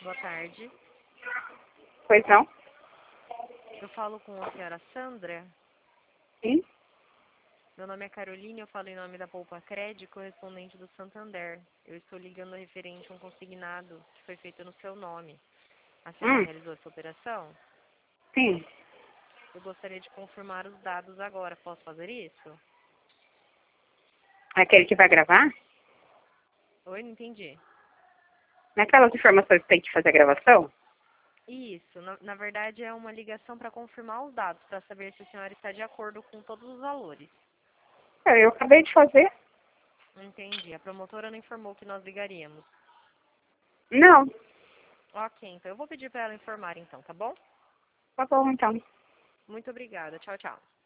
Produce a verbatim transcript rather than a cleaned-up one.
Boa tarde. Pois não? Eu falo com a senhora Sandra. Sim? Meu nome é Caroline, eu falo em nome da Poupa Cred, correspondente do Santander. Eu estou ligando referente a um consignado que foi feito no seu nome. A senhora Hum, realizou essa operação? sim. Eu gostaria de confirmar os dados agora. Posso fazer isso? Aquele que vai gravar? Oi, não entendi. Naquelas informações que tem que fazer a gravação? Isso, na, na verdade é uma ligação para confirmar os dados, para saber se a senhora está de acordo com todos os valores. É, eu acabei de fazer. Entendi. A promotora não informou que nós ligaríamos. Não. Ok, então eu vou pedir para ela informar então, tá bom? Tá bom, então. Muito obrigada. Tchau, tchau.